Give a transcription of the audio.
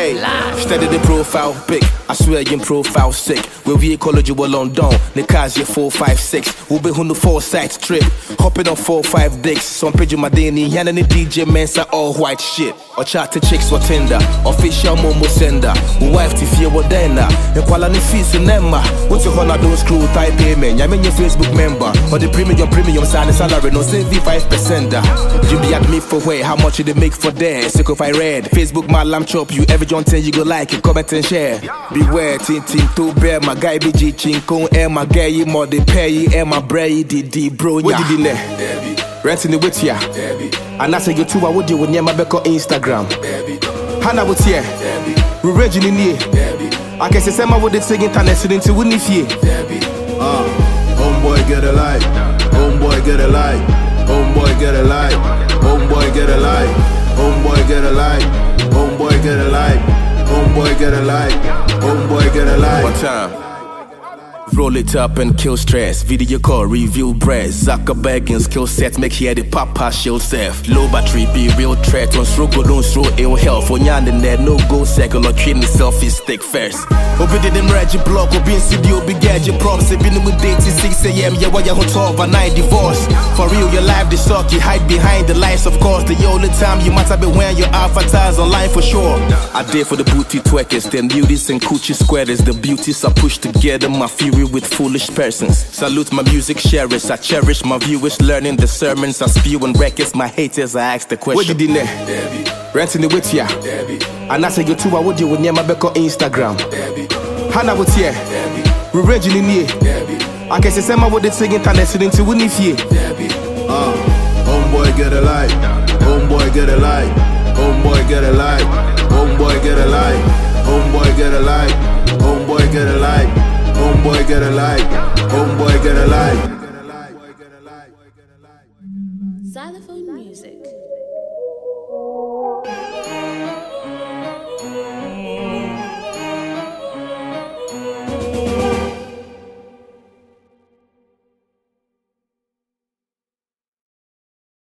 Hey, steady the profile pic. I swear you profile sick. We college you will London. The cars you 456. We'll be on the 4 side trip. Hopping on 4-5 dicks. Some page my Danny. And the DJ Mensa all white shit. Or chat to chicks for Tinder. Official Momo sender. Wife to fear what then. And quality fees in Emma. What's your honor those screw type payment? I mean your Facebook member. Or the premium salary. No save 5%. You be at me for where? How much did they make for there? Sick if I read. Facebook my lamb chop you. Every John 10 you go like it. Comment and share. Beware, tin to bear. My guy be G Chinko. And my guy you more they pay. And my bray DD bro. What did you know? Renting the with ya. And I say you too. I would do with my back on Instagram. Hannah was here. We raging in here. I guess it's Emma with the singing internet sitting to win if you. Homeboy get a light. Homeboy get a light. Homeboy get a light. Homeboy get a light. Homeboy get a light. Homeboy get a light. Homeboy get a light. Homeboy get a light. One time. Roll it up and kill stress. Video call, review breast. Zuckerberg and skill sets make here the papa shield self. Low battery be real threat. On struggle, don't throw ill health. On yan in there, no go second or treating selfie stick first. Obi did them regi block, Obi in studio, big gadget props. Been with dating 6 a.m. Yeah, why you hot overnight divorce? For real, your life the suck. You hide behind the lights, of course. The only time you must have been wearing your avatars online for sure. I did for the booty twerkers, then beauties and coochie squares. The beauties are pushed together, my fury with foolish persons. Salute my music sharers, I cherish my viewers, learning the sermons I spew and records. My haters, I ask the question. What did you know? Renting the with ya. And I say you too, I would do with my back on Instagram. Hannah was here. We raging in here. I guess it's Emma with the singing internet sitting to win if you. Homeboy get a light. Homeboy get a light. Homeboy get a light. Homeboy get a light. Homeboy get a light. Homeboy get a light. Homeboy get a light. Homeboy get a light. Xylophone music.